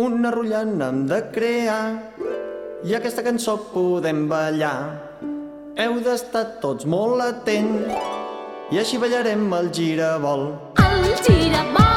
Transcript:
Una rotllana hem de crear i aquesta cançó podem ballar. Heu d'estar tots molt atents i així ballarem el giravolt. El giravolt